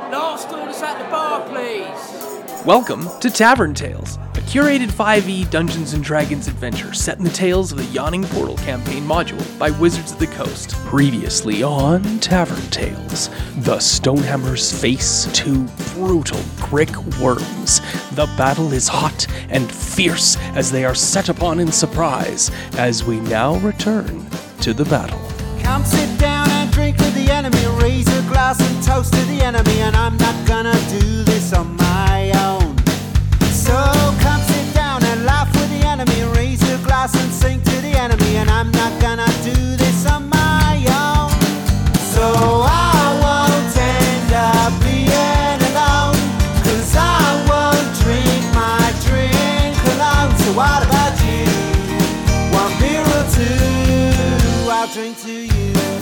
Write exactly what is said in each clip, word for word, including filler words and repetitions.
Last orders at the bar, please. Welcome to Tavern Tales, a curated five E Dungeons and Dragons adventure set in the tales of the Yawning Portal campaign module by Wizards of the Coast. Previously on Tavern Tales, the Stonehammers face two brutal Grick worms. The battle is hot and fierce as they are set upon in surprise, as we now return to the battle. Come sit down and drink with the enemy, raise a glass and toast to the enemy, and I'm not gonna do this on my own. So come sit down and laugh with the enemy, raise a glass and sing to the enemy, and I'm not gonna do this on my own. So I won't end up being alone, cause I won't drink my drink alone. So what about you? One beer or two, I'll drink to you.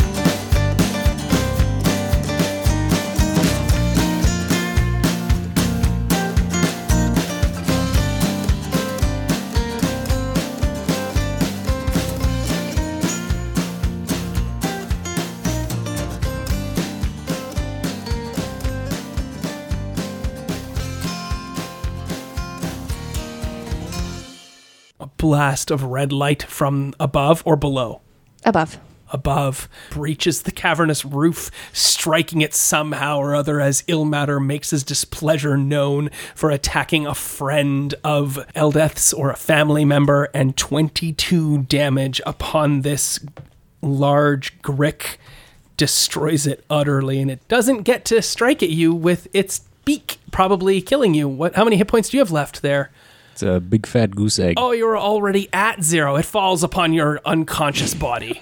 Blast of red light from above or below? Above. Above breaches the cavernous roof, striking it somehow or other as Ilmater makes his displeasure known for attacking a friend of Eldeth's or a family member, and twenty-two damage upon this large Grick destroys it utterly, and it doesn't get to strike at you with its beak, probably killing you. What? How many hit points do you have left there? It's a big fat goose egg. Oh, you're already at zero. It falls upon your unconscious body.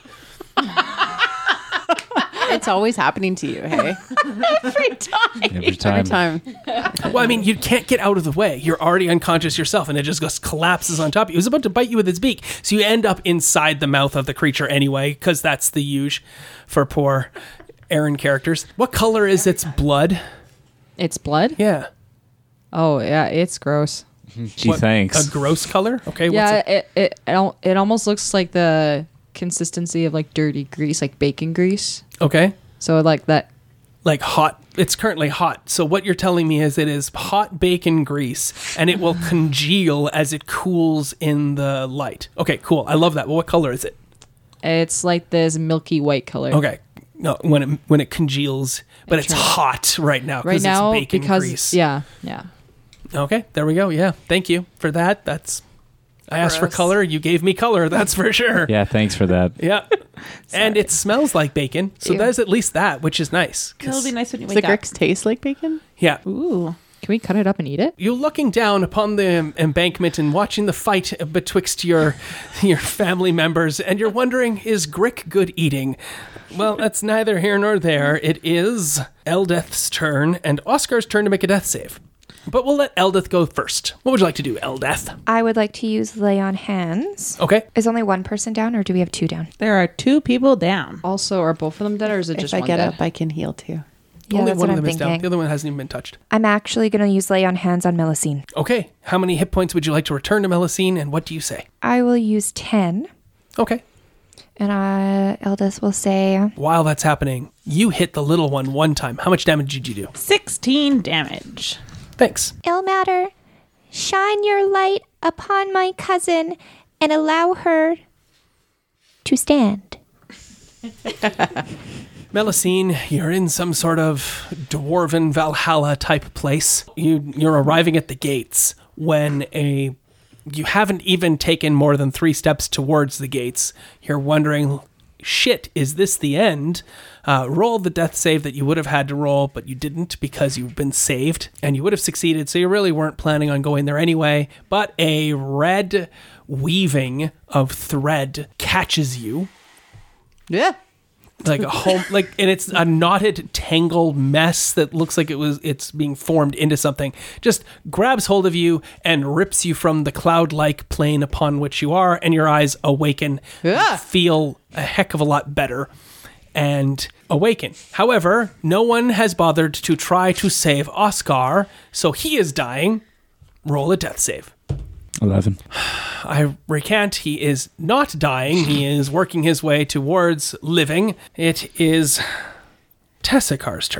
It's always happening to you, hey? Every time. Every time. Every time. Well, I mean, you can't get out of the way. You're already unconscious yourself, and it just goes collapses on top of you. It was about to bite you with its beak, so you end up inside the mouth of the creature anyway, because that's the usual for poor Aaron characters. What color is its blood? It's blood? Yeah. Oh, yeah, it's gross. Gee, What, thanks. A gross color? Okay. Yeah, What's it? it, it, it, al- it almost looks like the consistency of like dirty grease, like bacon grease. Okay. So like that. Like hot. It's currently hot. So what you're telling me is it is hot bacon grease, and it will congeal as it cools in the light. Okay, cool. I love that. Well, what color is it? It's like this milky white color. Okay. No, when it when it congeals, but It it's turns- hot right now. Right now, it's bacon because grease. yeah, yeah. Okay, there we go. Yeah, thank you for that. That's I asked for Gross. color. You gave me color. That's for sure. Yeah, thanks for that. Yeah. And it smells like bacon, so Ew. there's at least that, which is nice. 'cause- It'll be nice when you Does wake the up. Grix taste like bacon? Yeah. Ooh. Can we cut it up and eat it? You're looking down upon the embankment and watching the fight betwixt your your family members, and you're wondering, is Grick good eating? Well, that's neither here nor there. It is Eldeth's turn and Oscar's turn to make a death save. But we'll let Eldeth go first. What would you like to do, Eldeth? I would like to use Lay on Hands. Okay. Is only one person down, or do we have two down? There are two people down. Also, are both of them dead, or is it If just I one get dead? up, I can heal too. Yeah, Only that's one what of I'm them is down. thinking. The other one hasn't even been touched. I'm actually going to use Lay on Hands on Melusine. Okay. How many hit points would you like to return to Melusine, and what do you say? I will use ten, Okay. and uh, Eldest will say, While that's happening, you hit the little one one time. How much damage did you do? sixteen damage. Thanks. Ilmater, shine your light upon my cousin and allow her to stand. Melusine, you're in some sort of dwarven Valhalla type place. You, you're arriving at the gates when a... You haven't even taken more than three steps towards the gates. You're wondering, shit, is this the end? Uh, roll the death save that you would have had to roll, but you didn't because you've been saved, and you would have succeeded, so you really weren't planning on going there anyway. But a red weaving of thread catches you. Yeah. Like a home, like, and it's a knotted, tangled mess that looks like it was, it's being formed into something. Just grabs hold of you and rips you from the cloud-like plane upon which you are, and your eyes awaken, Yeah. feel a heck of a lot better, and awaken. However, no one has bothered to try to save Oscar, so he is dying. Roll a death save. eleven. I recant, he is not dying. He is working his way towards living. It is Tessakar's turn.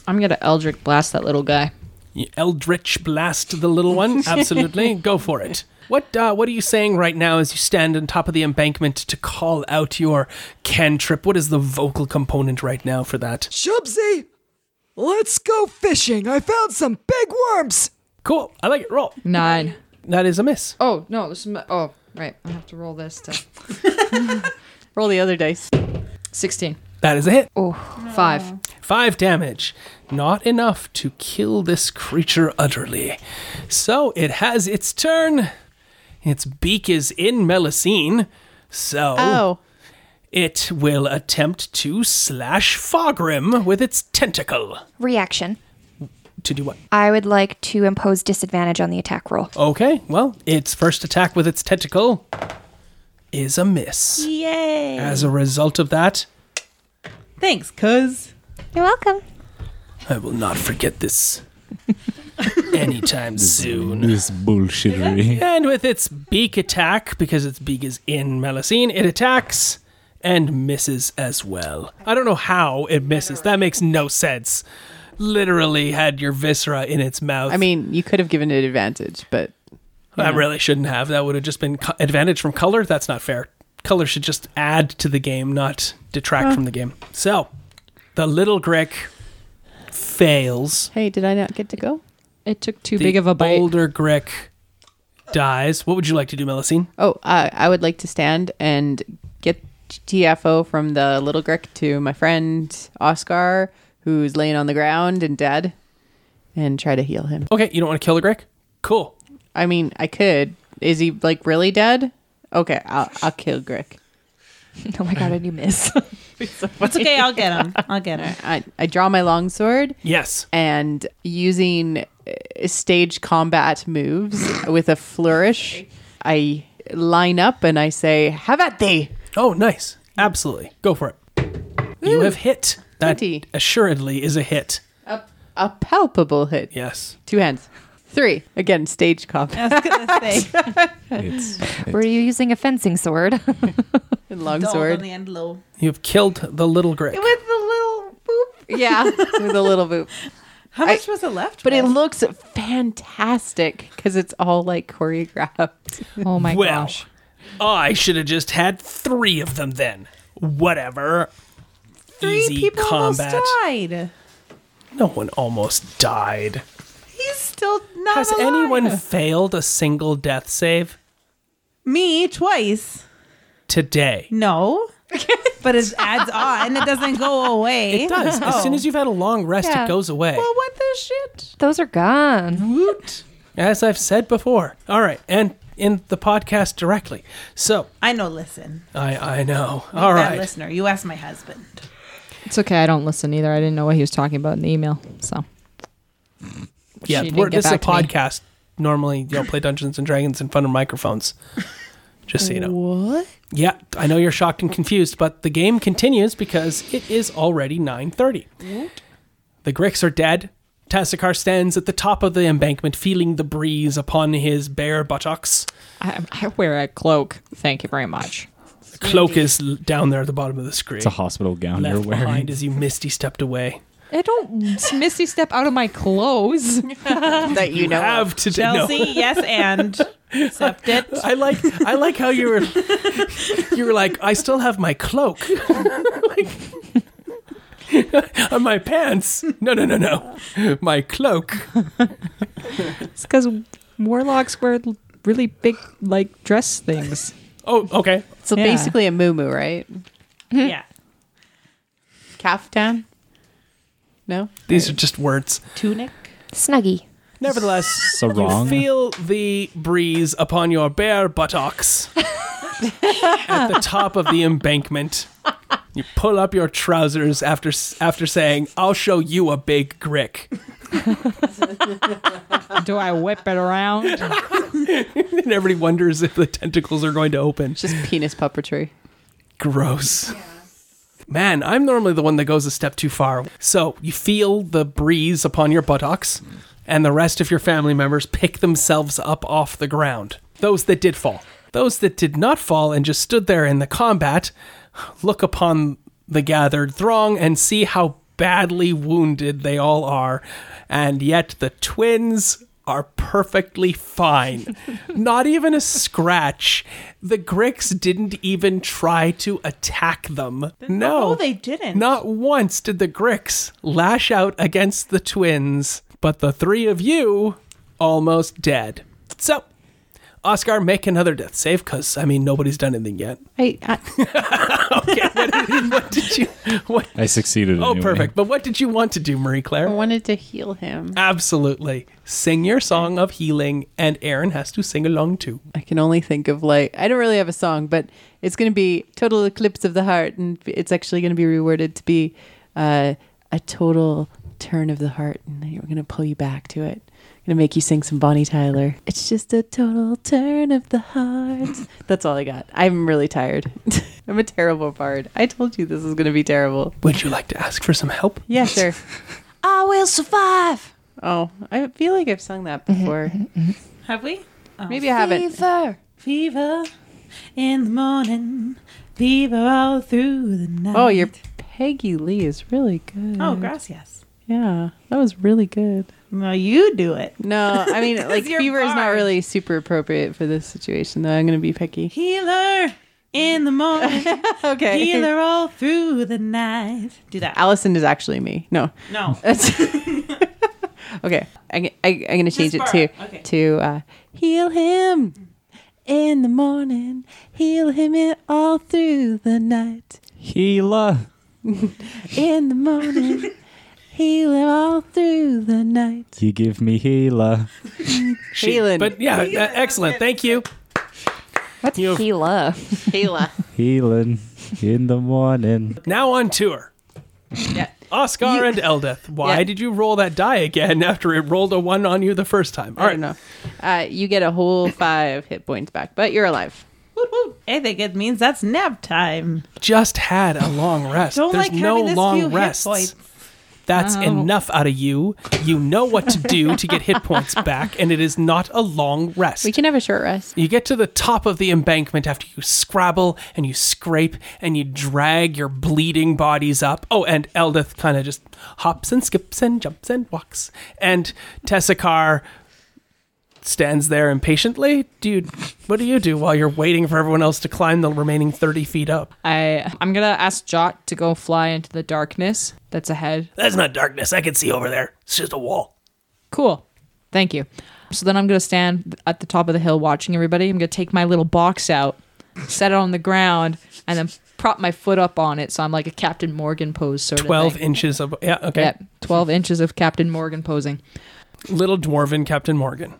I'm gonna Eldritch Blast that little guy. You Eldritch Blast the little one? Absolutely. Go for it. What uh, what are you saying right now as you stand on top of the embankment to call out your cantrip? What is the vocal component right now for that? Shubsy, let's go fishing. I found some big worms. Cool. I like it. Roll. Nine. That is a miss. Oh, no. This is my, oh, right. I have to roll this to... Roll the other dice. sixteen. That is a hit. Oh, five. Five damage. Not enough to kill this creature utterly. So it has its turn. Its beak is in Melusine. So Oh. it will attempt to slash Fogrim with its tentacle. Reaction. To do what? I would like to impose disadvantage on the attack roll. Okay, well, its first attack with its tentacle is a miss. Yay. As a result of that, Thanks, cuz. You're welcome. I will not forget this anytime soon. This bullshittery. And with its beak attack, because its beak is in Melusine, it attacks and misses as well. I don't know how it misses. That makes no sense. Literally had your viscera in its mouth. I mean, you could have given it advantage, but I really shouldn't have. That would have just been co- advantage from color. That's not fair. Color should just add to the game, not detract from the game. So, the little Grick fails. hey, did I not get to go? It took too The big of a bite. older Grick dies. What would you like to do, Melusine? Oh, uh, I would like to stand and get T F O from the little Grick to my friend Oscar, who's laying on the ground and dead, and try to heal him. Okay, you don't want to kill the Grick? Cool. I mean, I could. Is he like really dead? Okay, I'll, I'll kill Grick. Oh my god, and you miss. It's okay, I'll get him. I'll get him. I, I draw my longsword Yes. and using uh, stage combat moves with a flourish, I line up and I say, "Have at thee!" Oh, nice. Absolutely. Go for it. You have hit. That twenty. assuredly is a hit. A, a palpable hit. Yes. Two hands. Three. Again, stage combat. I was gonna say. It's, Were you using a fencing sword? And Dog on longsword. the end low. You've killed the little Grick. With the little boop. Yeah, with a little boop. How much was it left? But it with? looks fantastic because it's all like choreographed. Oh my well, gosh. I should have just had three of them then. Whatever. Three Easy people combat. almost died. No one almost died. He's still not Has alive. anyone failed a single death save Me twice. today? No. But it adds on. It doesn't go away. It does. As soon as you've had a long rest, Yeah. it goes away. Well, what the shit? Those are gone. Woot. As I've said before. All right. And in the podcast directly. So, I know, listen. I I know. All Bad right. listener. You asked my husband. It's okay. I don't listen either. I didn't know what he was talking about in the email. So Yeah, She didn't we're, get this is a back to me. podcast. Normally, you'll play Dungeons and Dragons in front of microphones. Just so you know. What? Yeah, I know you're shocked and confused, but the game continues because it is already nine thirty. The Gricks are dead. Tassikar stands at the top of the embankment, feeling the breeze upon his bare buttocks. I, I wear a cloak. Thank you very much. The cloak is l- down there at the bottom of the screen. it's a hospital gown you're Left wearing. behind as you misty stepped away. I don't misty step out of my clothes. That you know. Have to no. Chelsea, yes, and accept it. I like I like how you were you were like, I still have my cloak. Like, on my pants. No, no, no, no. My cloak. It's because warlocks wear really big, like, dress things. Oh, okay. So Yeah. basically a moo right? Yeah. Caftan? No? These are just words. Tunic. Snuggie. Nevertheless, Sarong. you feel the breeze upon your bare buttocks at the top of the embankment. You pull up your trousers after after saying, "I'll show you a big Grick." Do I whip it around? And everybody wonders if the tentacles are going to open. Just penis puppetry. Gross. Man, I'm normally the one that goes a step too far. So you feel the breeze upon your buttocks, and the rest of your family members pick themselves up off the ground. Those that did fall. Those that did not fall and just stood there in the combat look upon the gathered throng and see how badly wounded they all are, and yet the twins are perfectly fine. Not even a scratch. The Gricks didn't even try to attack them. No. Oh, they didn't. Not once did the Gricks lash out against the twins, but the three of you almost dead. So, Oscar, make another death save, because, I mean, nobody's done anything yet. I, I, Okay, what did, what did you... What, I succeeded oh, anyway. perfect. But what did you want to do, Marie I Claire? wanted to heal him. Absolutely. Sing your song of healing, and Aaron has to sing along too. I can only think of like, I don't really have a song, but it's going to be Total Eclipse of the Heart. And it's actually going to be reworded to be uh, a total turn of the heart. And we're going to pull you back to it. Gonna make you sing some Bonnie Tyler. It's just a total turn of the heart. That's all I got. I'm really tired. I'm a terrible bard. I told you this is gonna be terrible. Would you like to ask for some help? Yeah, sure. I will survive. Oh, I feel like I've sung that before. Have we? Oh. Maybe I haven't. Fever. Fever in the morning. Fever all through the night. Oh, your Peggy Lee is really good. Oh, gracias. Yeah, that was really good. No, you do it. No, I mean, like, You're fever is not bard. really super appropriate for this situation, though. I'm gonna be picky. Healer in the morning. Okay. Healer all through the night. Do that. Allison is actually me. No. No. That's okay. I, I, I'm going to change it Miss to, Barr. Okay. to uh, heal him in the morning, heal him in all through the night. Healer. In the morning, heal him all through the night. You give me healer. She- Healing. But yeah, uh, excellent. Thank you. What's You- Gila? Healer. Healing in the morning. Now on tour. Yeah. Oscar and Eldeth, why Yeah. did you roll that die again after it rolled a one on you the first time? All I right. don't know. Uh, you get a whole five hit points back, but you're alive. Woot, woot. I think it means that's nap time. Just had a long rest. Don't There's like no having this few long hit rests. points. That's enough out of you. You know what to do to get hit points back, and it is not a long rest. We can have a short rest. You get to the top of the embankment after you scrabble and you scrape and you drag your bleeding bodies up. Oh, and Eldeth kind of just hops and skips and jumps and walks. And Tessakar stands there impatiently. Dude, what do you do while you're waiting for everyone else to climb the remaining thirty feet up? I I'm gonna ask Jot to go fly into the darkness that's ahead. That's not darkness. I can see over there. It's just a wall. Cool. Thank you. So then I'm gonna stand at the top of the hill watching everybody. I'm gonna take my little box out, set it on the ground, and then prop my foot up on it so I'm like a Captain Morgan pose sort twelve of thing. inches of... Yeah, okay. Yeah, twelve inches of Captain Morgan posing. Little dwarven Captain Morgan.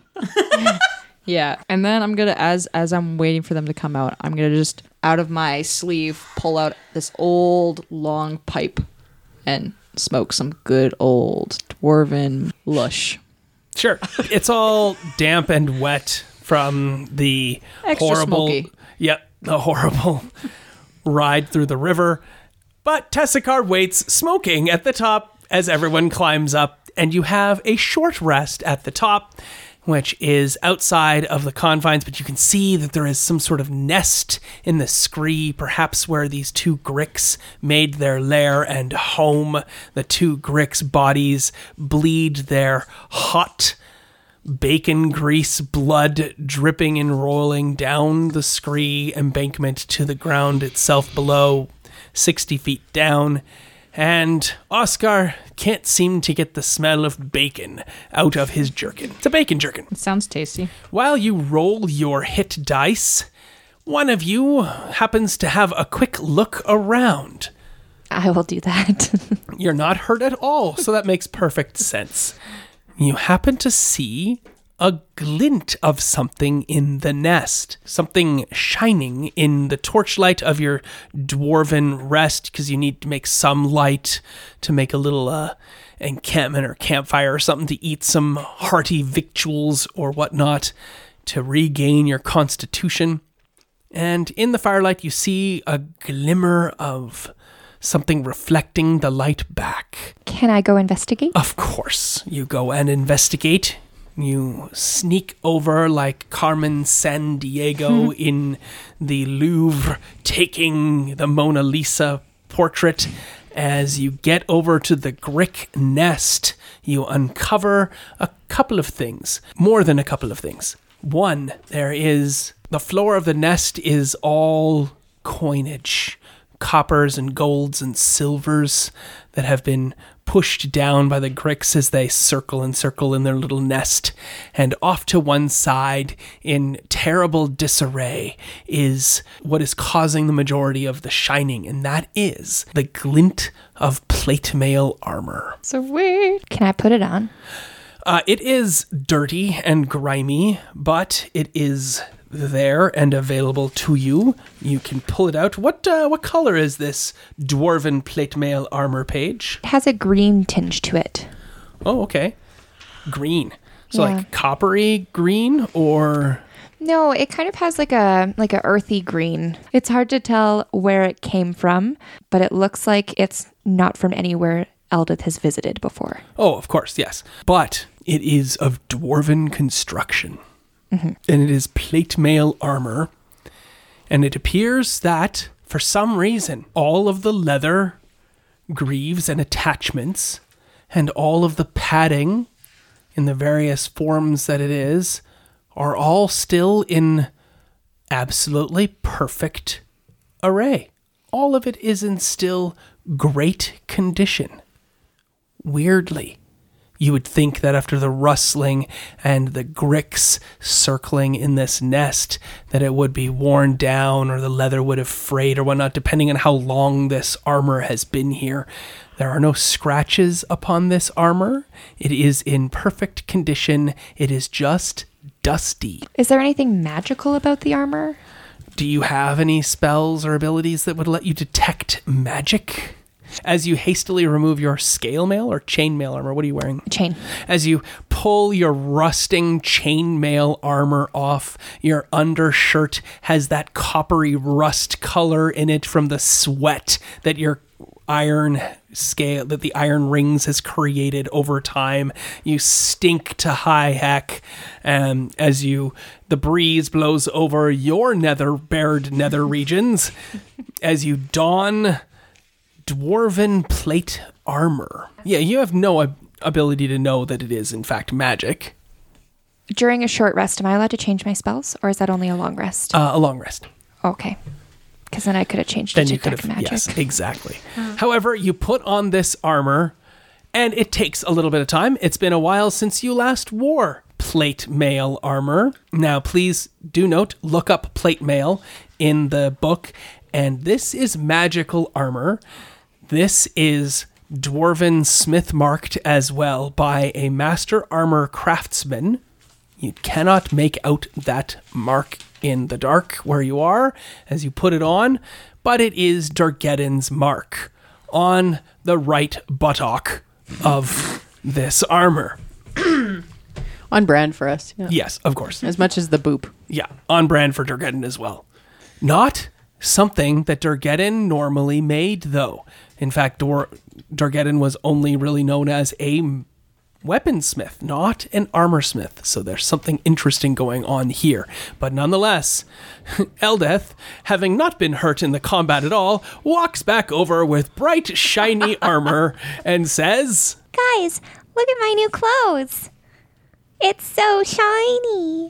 Yeah, and then I'm gonna as as I'm waiting for them to come out, I'm gonna just out of my sleeve pull out this old long pipe and smoke some good old dwarven lush. Sure. It's all damp and wet from the Extra horrible... smoky. Yep, the horrible ride through the river. But Tessakar waits smoking at the top as everyone climbs up, and you have a short rest at the top, which is outside of the confines, but you can see that there is some sort of nest in the scree, perhaps where these two Gricks made their lair and home. The two Gricks' bodies bleed their hot bacon grease blood dripping and rolling down the scree embankment to the ground itself below, sixty feet down. And Oscar can't seem to get the smell of bacon out of his jerkin. It's a bacon jerkin. It sounds tasty. While you roll your hit dice, one of you happens to have a quick look around. I will do that. You're not hurt at all, so that makes perfect sense. You happen to see a glint of something in the nest, something shining in the torchlight of your dwarven rest, because you need to make some light to make a little uh, encampment or campfire or something to eat some hearty victuals or whatnot to regain your constitution. And in the firelight, you see a glimmer of something reflecting the light back. Can I go investigate? Of course, you go and investigate. You sneak over like Carmen Sandiego in the Louvre, taking the Mona Lisa portrait, As you get over to the Grick nest, you uncover a couple of things, more than a couple of things. One, there is, the floor of the nest is all coinage, coppers and golds and silvers that have been pushed down by the Gricks as they circle and circle in their little nest. And off to one side, in terrible disarray, is what is causing the majority of the shining, and that is the glint of plate mail armor. So weird. Can I put it on? Uh, it is dirty and grimy, but it is there and available to you. You can pull it out. What uh, what color is this dwarven plate mail armor page? It has a green tinge to it. Oh, okay. Green. So Yeah. like coppery green or... No, it kind of has like a like a earthy green. It's hard to tell where it came from, but it looks like it's not from anywhere Eldith has visited before. Oh, of course, yes. But it is of dwarven construction. And it is plate mail armor. And it appears that, for some reason, all of the leather greaves and attachments and all of the padding in the various forms that it is are all still in absolutely perfect array. All of it is in still great condition. Weirdly, you would think that after the rustling and the Gricks circling in this nest, that it would be worn down or the leather would have frayed or whatnot, depending on how long this armor has been here. There are no scratches upon this armor. It is in perfect condition. It is just dusty. Is there anything magical about the armor? Do you have any spells or abilities that would let you detect magic? As you hastily remove your scale mail or chain mail armor, what are you wearing? Chain. As you pull your rusting chain mail armor off, your undershirt has that coppery rust color in it from the sweat that your iron scale, that the iron rings has created over time. You stink to high heck um, as you, the breeze blows over your nether bared nether regions as you don dwarven plate armor. Yeah, you have no ab- ability to know that it is, in fact, magic. During a short rest, am I allowed to change my spells, or is that only a long rest? Uh, a long rest. Okay. Because then I could have changed Then it to you could detect have, magic. yes, exactly. However, you put on this armor, and it takes a little bit of time. It's been a while since you last wore plate mail armor. Now, please do note, look up plate mail in the book, and this is magical armor. This is dwarven smith marked as well by a master armor craftsman. You cannot make out that mark in the dark where you are as you put it on, but it is Dargeddon's mark on the right buttock of this armor. On brand for us. Yeah. Yes, of course. As much as the boop. Yeah, on brand for Dargeddon as well. Not something that Dargeddon normally made, though. In fact, Dor- Dargeddon was only really known as a weaponsmith, not an armorsmith. So there's something interesting going on here. But nonetheless, Eldeth, having not been hurt in the combat at all, walks back over with bright, shiny armor and says, Guys, look at my new clothes. It's so shiny.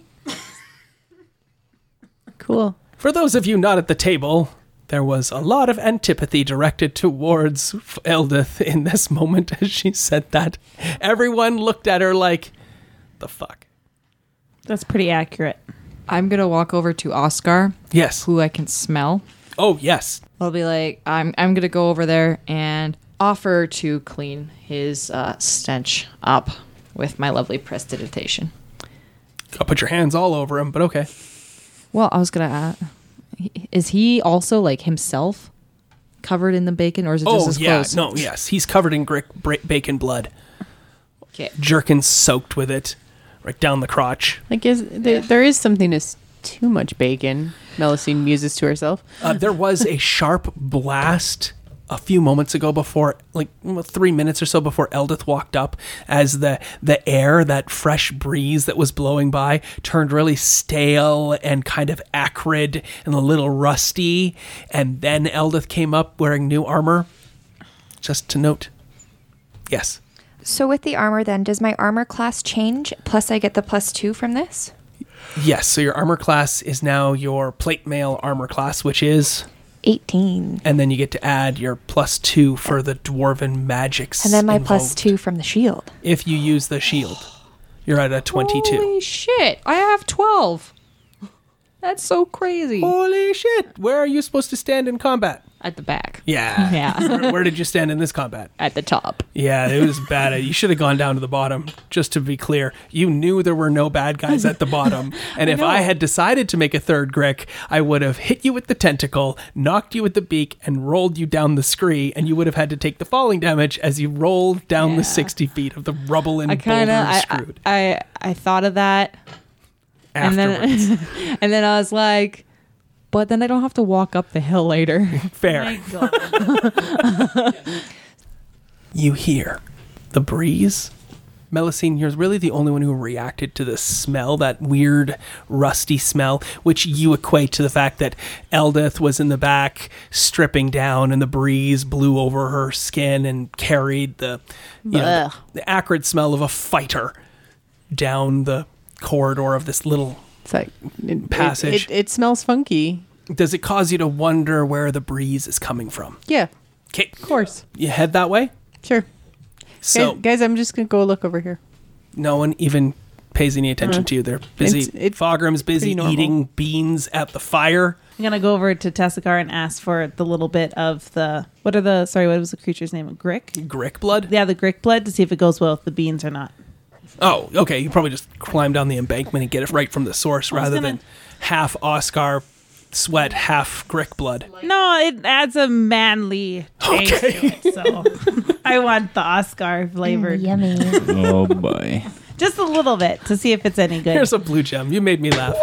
Cool. For those of you not at the table, there was a lot of antipathy directed towards Eldith in this moment as she said that. Everyone looked at her like, the fuck? That's pretty accurate. I'm going to walk over to Oscar, Yes. who I can smell. Oh, yes. I'll be like, I'm I'm going to go over there and offer to clean his uh, stench up with my lovely prestidigitation. I'll put your hands all over him, but okay. Well, I was going to ask, is he also like himself covered in the bacon, or is it just Oh, his yeah. clothes? No, yes. He's covered in gri- bra- bacon blood. Okay. Jerkin soaked with it right down the crotch. Like, is there, there is something to s- too much bacon, Melusine muses to herself. Uh, there was a sharp blast a few moments ago before, like well, three minutes or so before Eldith walked up, as the the air, that fresh breeze that was blowing by, turned really stale and kind of acrid and a little rusty. And then Eldith came up wearing new armor. just to note. Yes. So with the armor then, does my armor class change? Plus I get the plus two from this? Yes, so your armor class is now your plate mail armor class, which is... eighteen. And then you get to add your plus two for the dwarven magics. And then my invoked. plus two from the shield. If you use the shield, you're at a twenty-two. Holy shit! I have twelve. That's so crazy. Holy shit! Where are you supposed to stand in combat? At the back. Yeah. Yeah. where, where did you stand in this combat? At the top. Yeah, it was bad. You should have gone down to the bottom, just to be clear. You knew there were no bad guys at the bottom. And if I had decided to make a third Grick, I would have hit you with the tentacle, knocked you with the beak, and rolled you down the scree, and you would have had to take the falling damage as you rolled down Yeah. the sixty feet of the rubble and I kind boulder of I, screwed. I, I I thought of that, and Afterwards. then and then I was like, but then I don't have to walk up the hill later. Fair. You hear the breeze. Melusine, you're really the only one who reacted to the smell, that weird, rusty smell, which you equate to the fact that Eldith was in the back stripping down and the breeze blew over her skin and carried the, you know, the, the acrid smell of a fighter down the corridor of this little It's like it, passage. It, it, it smells funky. Does it cause you to wonder where the breeze is coming from? Yeah, Okay, of course. you head that way? Sure. So guys, guys, I'm just gonna go look over here. no one even pays any attention to you. They're busy. It's- it's Fogram's busy pretty normal. eating beans at the fire. I'm gonna go over to Tessakar and ask for the little bit of the what are the sorry what was the creature's name? Grick? Grick blood? Yeah, the Grick blood to see if it goes well with the beans or not. Oh, okay. You probably just climb down the embankment and get it right from the source I was rather gonna- than half Oscar sweat, half Grick blood. No, it adds a manly taste Okay. to it. So I want the Oscar flavored, Yummy. Oh boy. just a little bit to see if it's any good. Here's a blue gem. You made me laugh.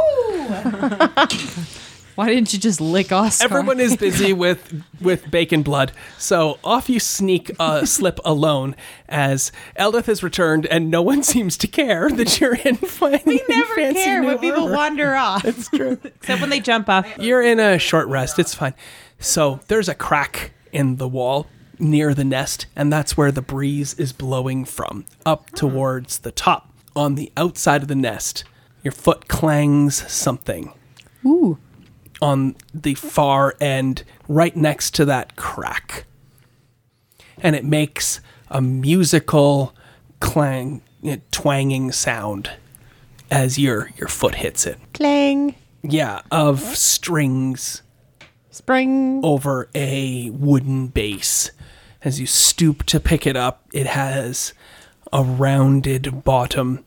Why didn't you just lick Oscar? Everyone is busy with with bacon blood, so off you sneak uh, slip alone as Eldith has returned, and no one seems to care that you're in. We never care when people wander off. It's true. Except when they jump off. You're in a short rest. It's fine. So there's a crack in the wall near the nest, and that's where the breeze is blowing from, up towards the top. On the outside of the nest, your foot clangs something. Ooh. On the far end, right next to that crack. And it makes a musical clang, you know, twanging sound as your your foot hits it. Clang. Yeah, of strings Spring. over a wooden base. As you stoop to pick it up, it has a rounded bottom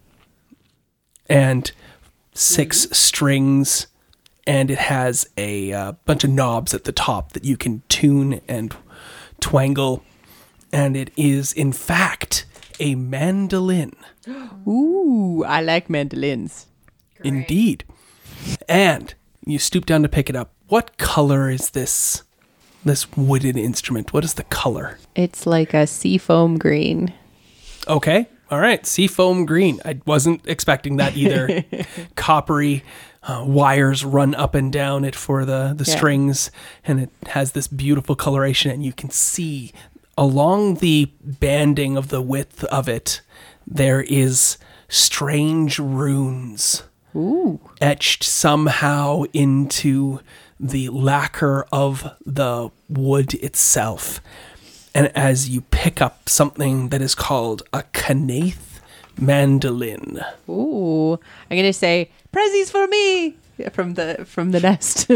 and six strings, and it has a uh, bunch of knobs at the top that you can tune and twangle. And it is, in fact, a mandolin. Ooh, I like mandolins. Indeed. And you stoop down to pick it up. What color is this this wooden instrument? What is the color? It's like a seafoam green. Okay. All right. Seafoam green. I wasn't expecting that either. Coppery uh, wires run up and down it for the, the Yeah. strings, and it has this beautiful coloration, and you can see along the banding of the width of it, there is strange runes. Ooh. Etched somehow into the lacquer of the wood itself. And as you pick up something that is called a Kanaith mandolin. Ooh. I'm gonna say prezzies for me. Yeah, from the from the nest.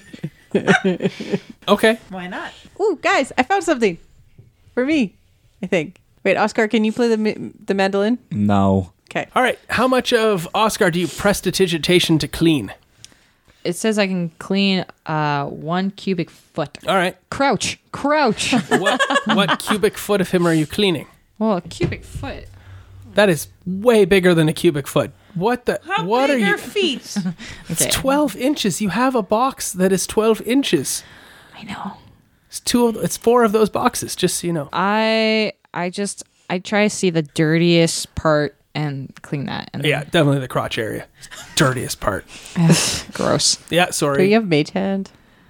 Okay. Why not? Ooh, guys, I found something for me. I think. Wait, Oscar, can you play the ma- the mandolin? No. Okay. All right. How much of Oscar do you prestidigitation to clean? It says I can clean uh, one cubic foot. All right. Crouch, crouch. What what cubic foot of him are you cleaning? Well, a cubic foot. That is way bigger than a cubic foot. What the? How what big are you? are feet? It's twelve inches. You have a box that is twelve inches. I know. It's two. Of, it's four of those boxes. Just so you know. I I just I try to see the dirtiest part and clean that. And Yeah, definitely the crotch area. Dirtiest part. gross. Yeah, Do sorry. you have mage hand?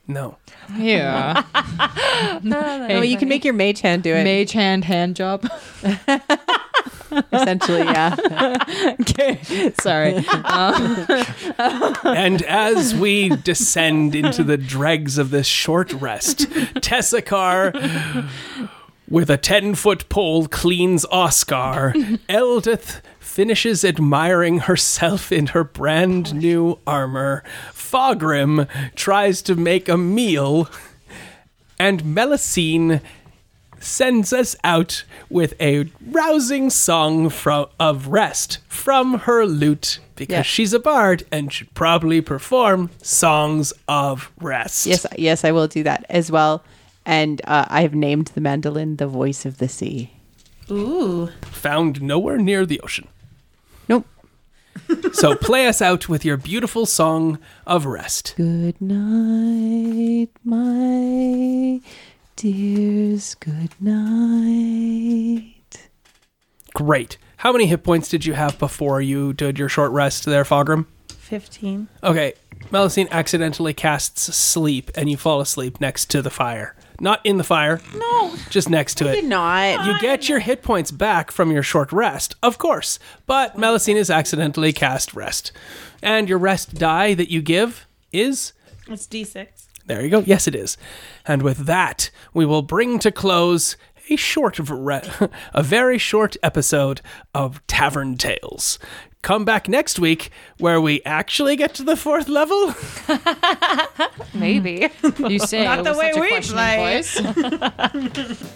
No. Yeah. Oh, you can make your mage hand do it. Mage hand hand job. Essentially, yeah. Okay. Sorry. Um, And as we descend into the dregs of this short rest, Tessakar, with a ten-foot pole, cleans Oscar. Eldith finishes admiring herself in her brand new armor. Fogrim tries to make a meal. And Melusine sends us out with a rousing song from, of rest from her lute, because Yeah. she's a bard and should probably perform songs of rest. Yes, yes, I will do that as well. And uh, I have named the mandolin the voice of the sea. Ooh. Found nowhere near the ocean. Nope. So play us out with your beautiful song of rest. Good night, my dears. Good night. Great. How many hit points did you have before you did your short rest there, Fogrim? fifteen. Okay. Melusine accidentally casts sleep and you fall asleep next to the fire. Not in the fire. No. Just next to it. Not. You get your hit points back from your short rest, of course, but Melusine has accidentally cast rest. And your rest die that you give is... It's D six. There you go. Yes, it is. And with that, we will bring to close a short, re- a very short episode of Tavern Tales. Come back next week where we actually get to the fourth level. Maybe. you say Not it the with way such a we questioning play. voice.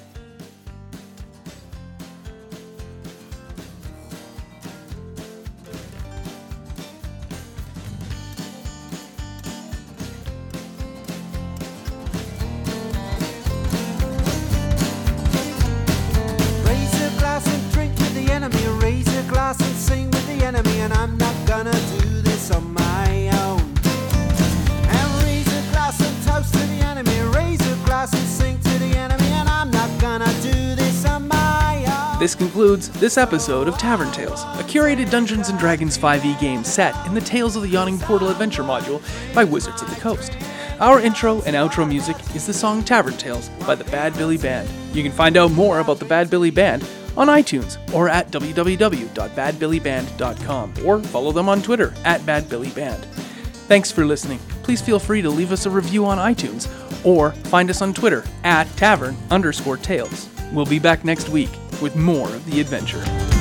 Raise a glass and drink with the enemy. Raise a glass and sing with the enemy. And I'm not gonna do this on my own. And raise a glass and toast to the enemy. Raise a glass and sing to the enemy. And I'm not gonna do this on my own. This concludes this episode of Tavern Tales, a curated Dungeons and Dragons five e game set in the Tales of the Yawning Portal adventure module by Wizards of the Coast. Our intro and outro music is the song Tavern Tales by the Bad Billy Band. You can find out more about the Bad Billy Band on iTunes or at w w w dot bad billy band dot com, or follow them on Twitter at Bad Billy Band. Thanks for listening. Please feel free to leave us a review on iTunes or find us on Twitter at tavern underscore tales. We'll be back next week with more of the adventure.